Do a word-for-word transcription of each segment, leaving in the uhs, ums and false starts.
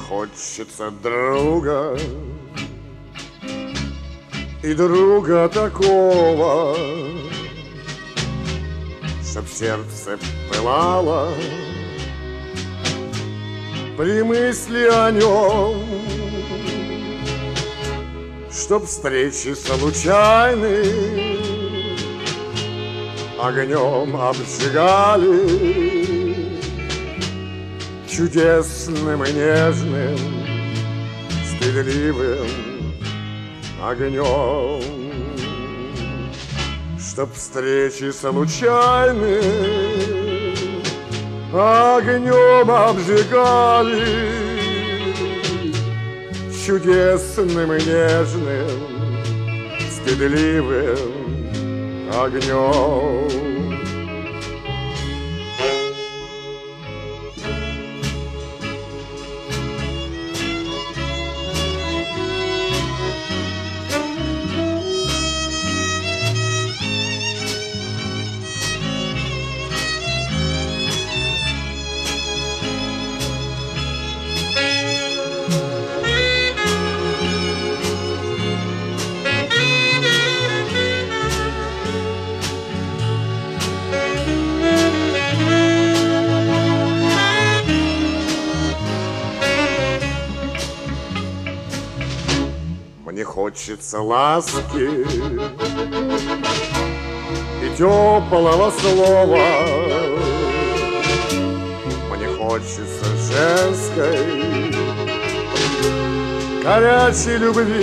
хочется друга, и друга такого, чтоб сердце пылало при мысли о нем, чтоб встречи случайные огнем обжигали чудесным и нежным, стыдливым огнем, чтоб встречи случайные огнем обжигали чудесным и нежным, стыдливым огнем. Мне хочется ласки и теплого слова, мне хочется женской горячей любви,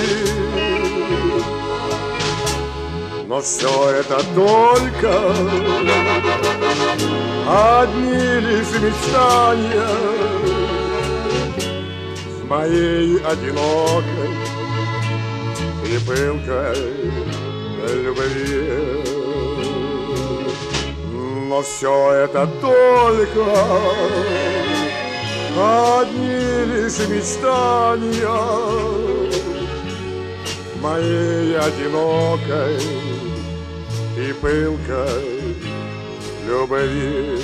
но все это только одни лишь мечтания в моей одинокой и пылкой любви. Но все это только одни лишь мечтания моей одинокой и пылкой любви.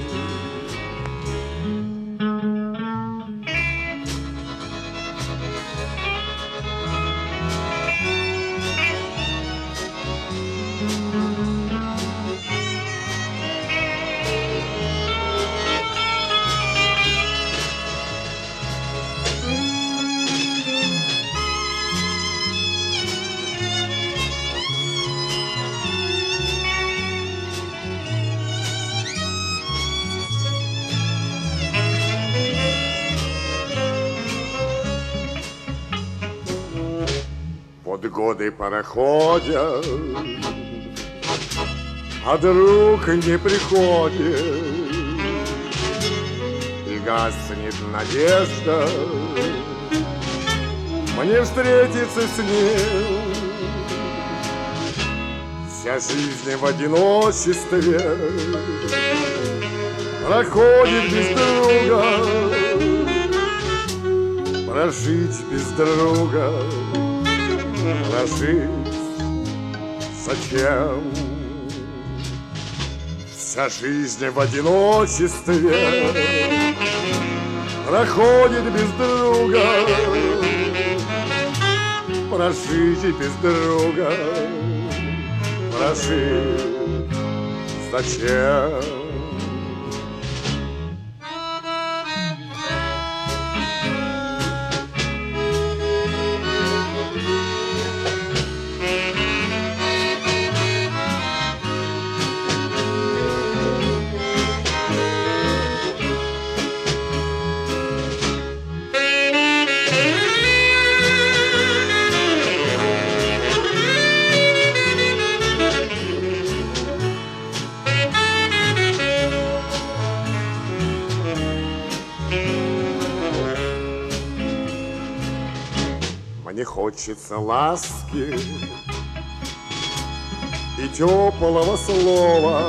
Вот годы проходят, а друг не приходит, и гаснет надежда мне встретиться с ним. Вся жизнь в одиночестве проходит без друга, прожить без друга, прожить зачем? Вся жизнь в одиночестве проходит без друга, прожить без друга, прожить зачем? Мне хочется ласки и теплого слова,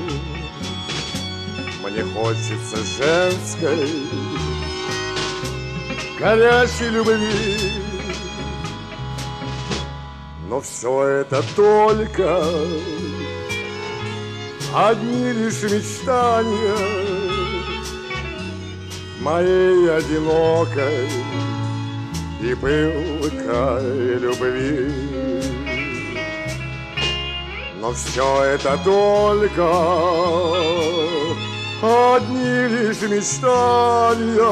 мне хочется женской горячей любви, но все это только одни лишь мечтания моей одинокой и пылкой любви. Но все это только одни лишь мечтания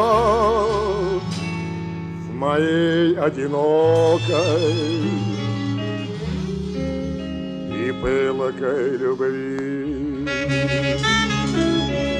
в моей одинокой и пылкой любви.